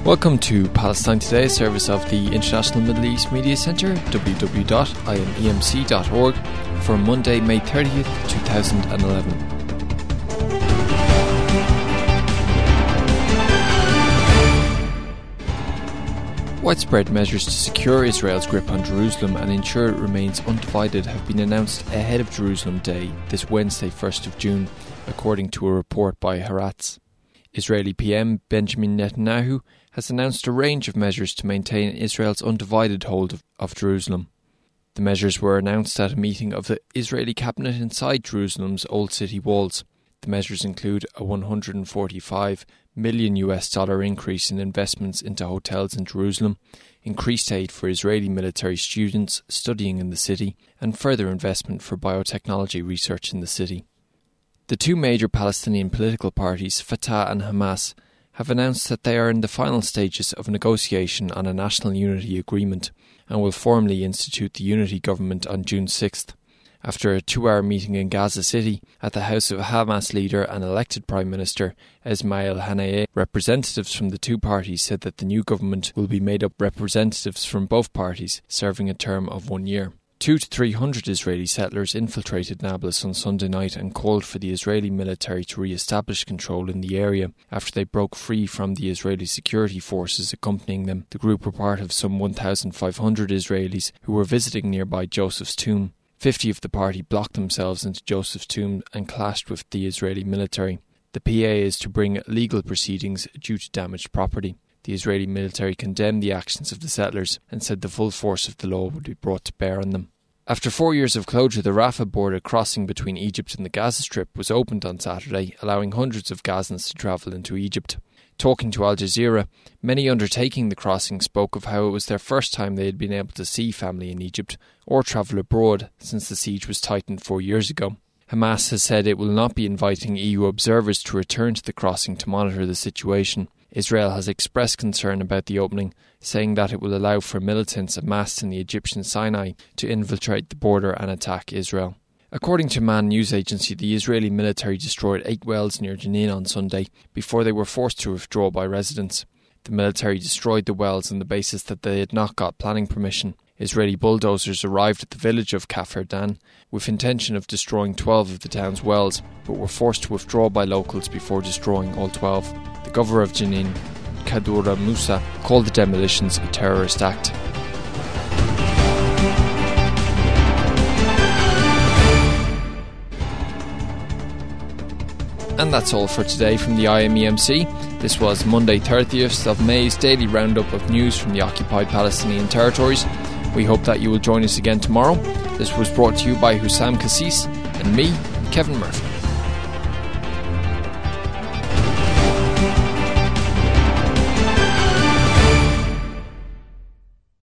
Welcome to Palestine Today, a service of the International Middle East Media Centre, www.imemc.org, for Monday, May 30th, 2011. Widespread measures to secure Israel's grip on Jerusalem and ensure it remains undivided have been announced ahead of Jerusalem Day this Wednesday, 1st of June, according to a report by Haaretz. Israeli PM Benjamin Netanyahu has announced a range of measures to maintain Israel's undivided hold of Jerusalem. The measures were announced at a meeting of the Israeli cabinet inside Jerusalem's old city walls. The measures include a $145 million increase in investments into hotels in Jerusalem, increased aid for Israeli military students studying in the city, and further investment for biotechnology research in the city. The two major Palestinian political parties, Fatah and Hamas, have announced that they are in the final stages of negotiation on a national unity agreement and will formally institute the unity government on June 6th. After a 2-hour meeting in Gaza City at the house of Hamas leader and elected Prime Minister Ismail Haniyeh, representatives from the two parties said that the new government will be made up of representatives from both parties, serving a term of 1 year. 200 to 300 Israeli settlers infiltrated Nablus on Sunday night and called for the Israeli military to re-establish control in the area after they broke free from the Israeli security forces accompanying them. The group were part of some 1,500 Israelis who were visiting nearby Joseph's Tomb. 50 of the party blocked themselves into Joseph's Tomb and clashed with the Israeli military. The PA is to bring legal proceedings due to damaged property. The Israeli military condemned the actions of the settlers and said the full force of the law would be brought to bear on them. After 4 years of closure, the Rafah border crossing between Egypt and the Gaza Strip was opened on Saturday, allowing hundreds of Gazans to travel into Egypt. Talking to Al Jazeera, many undertaking the crossing spoke of how it was their first time they had been able to see family in Egypt or travel abroad since the siege was tightened 4 years ago. Hamas has said it will not be inviting EU observers to return to the crossing to monitor the situation. Israel has expressed concern about the opening, saying that it will allow for militants amassed in the Egyptian Sinai to infiltrate the border and attack Israel. According to MAN news agency, the Israeli military destroyed 8 wells near Jenin on Sunday before they were forced to withdraw by residents. The military destroyed the wells on the basis that they had not got planning permission. Israeli bulldozers arrived at the village of Kafr Dan with intention of destroying 12 of the town's wells, but were forced to withdraw by locals before destroying all 12. The governor of Jenin, Kadura Musa, called the demolitions a terrorist act. And that's all for today from the IMEMC. This was Monday 30th of May's daily roundup of news from the occupied Palestinian territories. We hope that you will join us again tomorrow. This was brought to you by Hussam Kassis and me, Kevin Murphy.